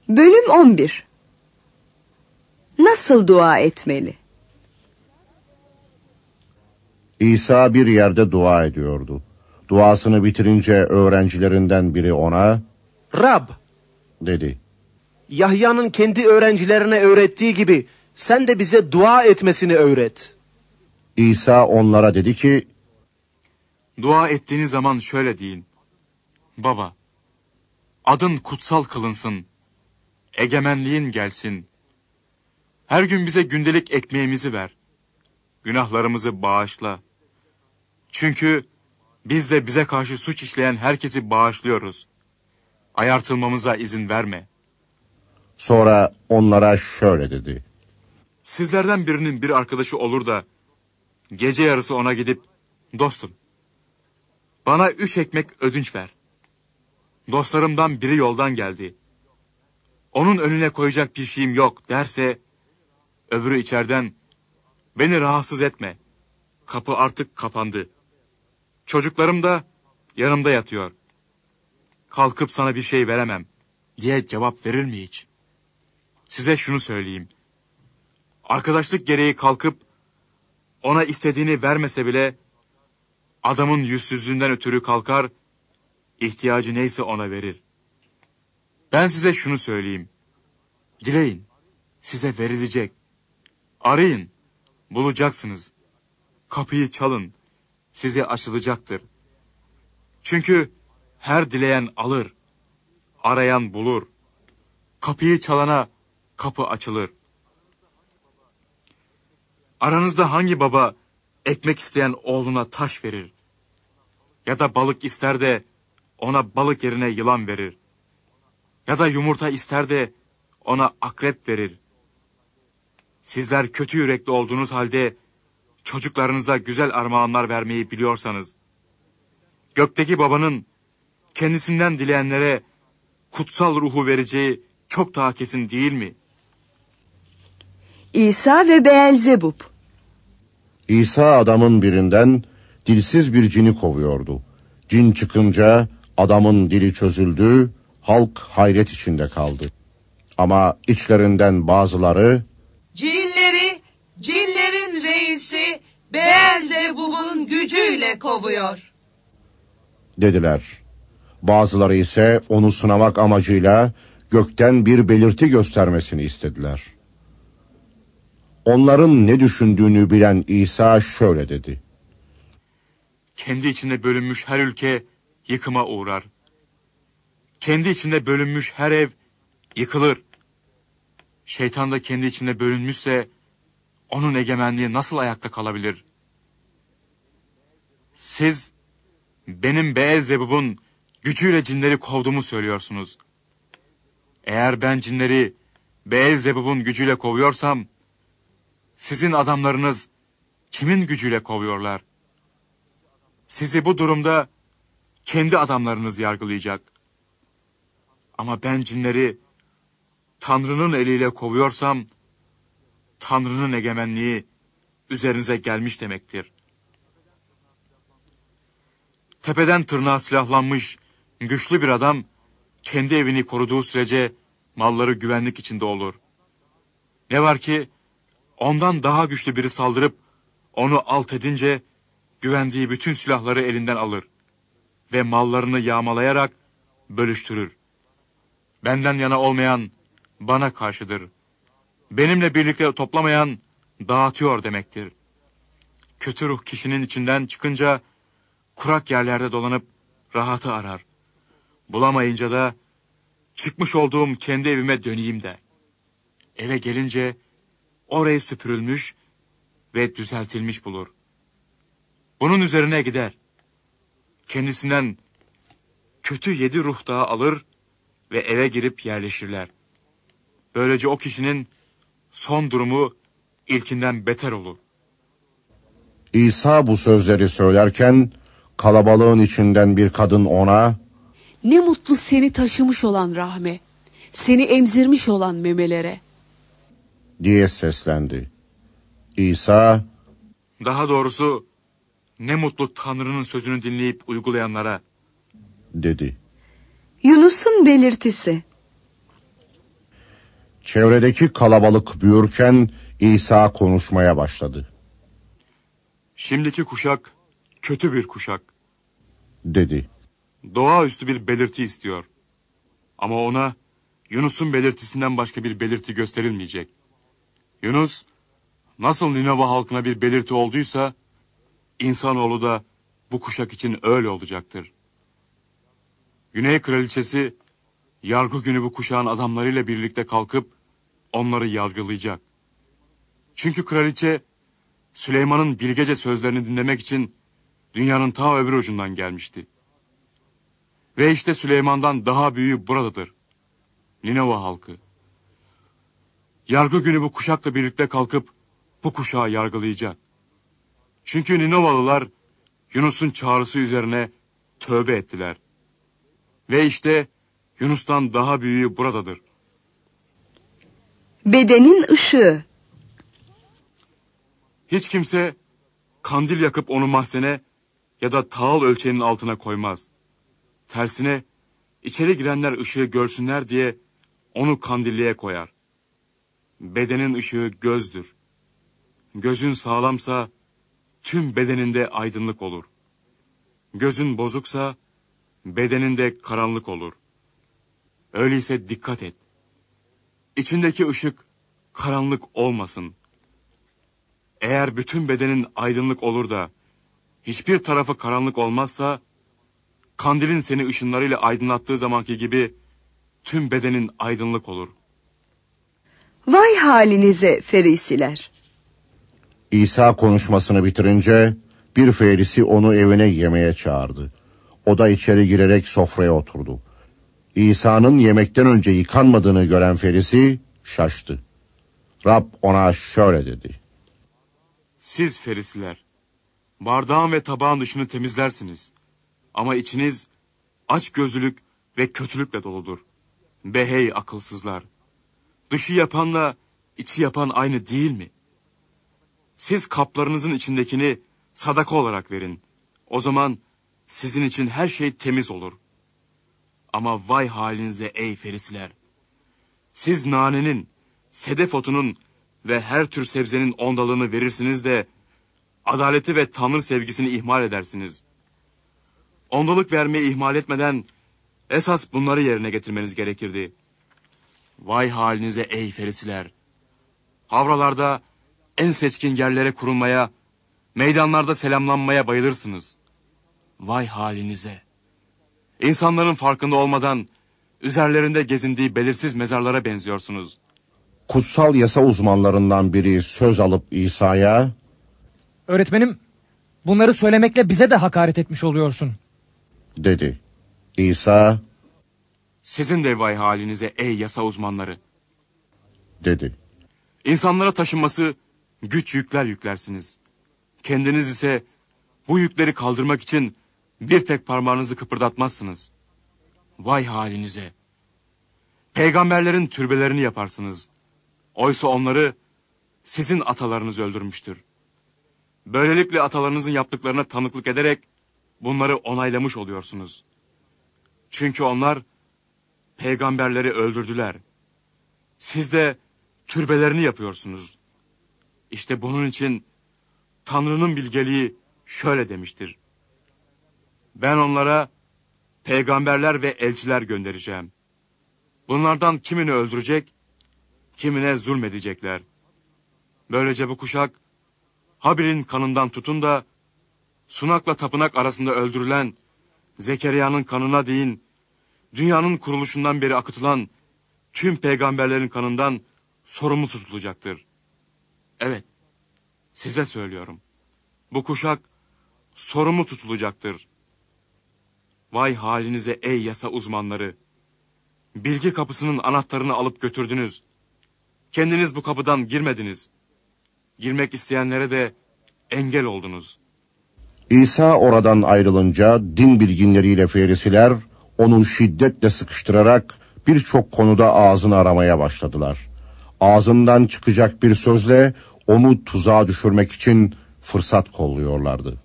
Bölüm 11. Nasıl dua etmeli? İsa bir yerde dua ediyordu. Duasını bitirince öğrencilerinden biri ona, "Rab," dedi. "Yahya'nın kendi öğrencilerine öğrettiği gibi sen de bize dua etmesini öğret." İsa onlara dedi ki, Dua ettiğiniz zaman şöyle deyin: Baba, adın kutsal kılınsın, egemenliğin gelsin. Her gün bize gündelik ekmeğimizi ver. Günahlarımızı bağışla. Çünkü biz de bize karşı suç işleyen herkesi bağışlıyoruz. Ayartılmamıza izin verme. sonra onlara şöyle dedi. Sizlerden birinin bir arkadaşı olur da gece yarısı ona gidip, dostum, bana 3 ekmek ödünç ver. Dostlarımdan biri yoldan geldi. Onun önüne koyacak bir şeyim yok derse, öbürü içeriden, beni rahatsız etme. Kapı artık kapandı. Çocuklarım da yanımda yatıyor. Kalkıp sana bir şey veremem diye cevap verir mi hiç? Size şunu söyleyeyim. Arkadaşlık gereği kalkıp ona istediğini vermese bile adamın yüzsüzlüğünden ötürü kalkar, ihtiyacı neyse ona verir. Ben size şunu söyleyeyim. Dileyin, size verilecek. Arayın, bulacaksınız. Kapıyı çalın, size açılacaktır. Çünkü her dileyen alır, arayan bulur. Kapıyı çalana kapı açılır. Aranızda hangi baba ekmek isteyen oğluna taş verir? Ya da balık ister de ona balık yerine yılan verir? Ya da yumurta ister de ona akrep verir? Sizler kötü yürekli olduğunuz halde çocuklarınıza güzel armağanlar vermeyi biliyorsanız, gökteki babanın kendisinden dileyenlere kutsal ruhu vereceği çok daha kesin değil mi? İsa ve Beelzebub. İsa adamın birinden dilsiz bir cini kovuyordu. Cin çıkınca adamın dili çözüldü, halk hayret içinde kaldı. Ama içlerinden bazıları, cinlerin reisi Beelzebub'un gücüyle kovuyor dediler. Bazıları ise onu sınamak amacıyla gökten bir belirti göstermesini istediler. Onların ne düşündüğünü bilen İsa şöyle dedi. Kendi içinde bölünmüş her ülke yıkıma uğrar. Kendi içinde bölünmüş her ev yıkılır. Şeytan da kendi içinde bölünmüşse onun egemenliği nasıl ayakta kalabilir? Siz benim Beelzebub'un gücüyle cinleri kovduğumu söylüyorsunuz. Eğer ben cinleri Beelzebub'un gücüyle kovuyorsam, sizin adamlarınız kimin gücüyle kovuyorlar? Sizi bu durumda kendi adamlarınız yargılayacak. Ama ben cinleri Tanrı'nın eliyle kovuyorsam, Tanrı'nın egemenliği üzerinize gelmiş demektir. Tepeden tırnağa silahlanmış güçlü bir adam, kendi evini koruduğu sürece malları güvenlik içinde olur. Ne var ki, ondan daha güçlü biri saldırıp onu alt edince, güvendiği bütün silahları elinden alır ve mallarını yağmalayarak bölüştürür. Benden yana olmayan bana karşıdır. Benimle birlikte toplamayan dağıtıyor demektir. Kötü ruh kişinin içinden çıkınca kurak yerlerde dolanıp rahatı arar. Bulamayınca da çıkmış olduğum kendi evime döneyim der. Eve gelince orayı süpürülmüş ve düzeltilmiş bulur. Bunun üzerine gider. Kendisinden kötü 7 ruh daha alır ve eve girip yerleşirler. Böylece o kişinin son durumu ilkinden beter olur. İsa bu sözleri söylerken kalabalığın içinden bir kadın ona, ne mutlu seni taşımış olan rahme, seni emzirmiş olan memelere diye seslendi. İsa, Daha doğrusu ne mutlu Tanrı'nın sözünü dinleyip uygulayanlara dedi. Yunus'un belirtisi. Çevredeki kalabalık büyürken İsa konuşmaya başladı. Şimdiki kuşak kötü bir kuşak. Dedi. Doğaüstü bir belirti istiyor. Ama ona Yunus'un belirtisinden başka bir belirti gösterilmeyecek. Yunus nasıl Ninove halkına bir belirti olduysa, insanoğlu da bu kuşak için öyle olacaktır. Güney kraliçesi yargı günü bu kuşağın adamlarıyla birlikte kalkıp onları yargılayacak. Çünkü kraliçe Süleyman'ın bilgece sözlerini dinlemek için dünyanın ta öbür ucundan gelmişti. Ve işte Süleyman'dan daha büyüğü buradadır. Ninove halkı. Yargı günü bu kuşakla birlikte kalkıp bu kuşağı yargılayacak. Çünkü Ninovalılar Yunus'un çağrısı üzerine tövbe ettiler. Ve işte Yunus'tan daha büyüğü buradadır. Bedenin ışığı. Hiç kimse kandil yakıp onu mahzene ya da tağıl ölçeğinin altına koymaz. Tersine içeri girenler ışığı görsünler diye onu kandilliğe koyar. Bedenin ışığı gözdür. Gözün sağlamsa tüm bedeninde aydınlık olur. Gözün bozuksa bedeninde karanlık olur. Öyleyse dikkat et. İçindeki ışık karanlık olmasın. Eğer bütün bedenin aydınlık olur da hiçbir tarafı karanlık olmazsa, kandilin seni ışınlarıyla aydınlattığı zamanki gibi tüm bedenin aydınlık olur. Vay halinize Ferisiler. İsa konuşmasını bitirince bir Ferisi onu evine yemeğe çağırdı. O da içeri girerek sofraya oturdu. İsa'nın yemekten önce yıkanmadığını gören Ferisi şaştı. Rab ona şöyle dedi. Siz Ferisiler, bardağın ve tabağın dışını temizlersiniz. Ama içiniz açgözlülük ve kötülükle doludur. Be hey akılsızlar! Dışı yapanla içi yapan aynı değil mi? Siz kaplarınızın içindekini sadaka olarak verin. O zaman sizin için her şey temiz olur. Ama vay halinize ey Ferisiler! Siz nanenin, sedef otunun ve her tür sebzenin ondalığını verirsiniz de adaleti ve Tanrı sevgisini ihmal edersiniz. Ondalık vermeyi ihmal etmeden esas bunları yerine getirmeniz gerekirdi. Vay halinize ey Ferisiler! Havralarda en seçkin yerlere kurulmaya, meydanlarda selamlanmaya bayılırsınız. Vay halinize! İnsanların farkında olmadan üzerlerinde gezindiği belirsiz mezarlara benziyorsunuz. Kutsal yasa uzmanlarından biri söz alıp İsa'ya, Öğretmenim, bunları söylemekle bize de hakaret etmiş oluyorsun. dedi. İsa, Sizin de vay halinize ey yasa uzmanları! dedi. İnsanlara taşınması güç yükler yüklersiniz. Kendiniz ise bu yükleri kaldırmak için bir tek parmağınızı kıpırdatmazsınız. Vay halinize! Peygamberlerin türbelerini yaparsınız. Oysa onları sizin atalarınız öldürmüştür. Böylelikle atalarınızın yaptıklarına tanıklık ederek bunları onaylamış oluyorsunuz. Çünkü onlar peygamberleri öldürdüler. Siz de türbelerini yapıyorsunuz. İşte bunun için Tanrı'nın bilgeliği şöyle demiştir. Ben onlara peygamberler ve elçiler göndereceğim. Bunlardan kimini öldürecek, kimine zulmedecekler. Böylece bu kuşak Habil'in kanından tutun da sunakla tapınak arasında öldürülen Zekeriya'nın kanına değin, dünyanın kuruluşundan beri akıtılan tüm peygamberlerin kanından sorumlu tutulacaktır. Evet, size söylüyorum. Bu kuşak sorumlu tutulacaktır. Vay halinize ey yasa uzmanları! Bilgi kapısının anahtarını alıp götürdünüz. Kendiniz bu kapıdan girmediniz. Girmek isteyenlere de engel oldunuz. İsa oradan ayrılınca din bilginleriyle Ferisiler onu şiddetle sıkıştırarak birçok konuda ağzını aramaya başladılar. Ağzından çıkacak bir sözle onu tuzağa düşürmek için fırsat kolluyorlardı.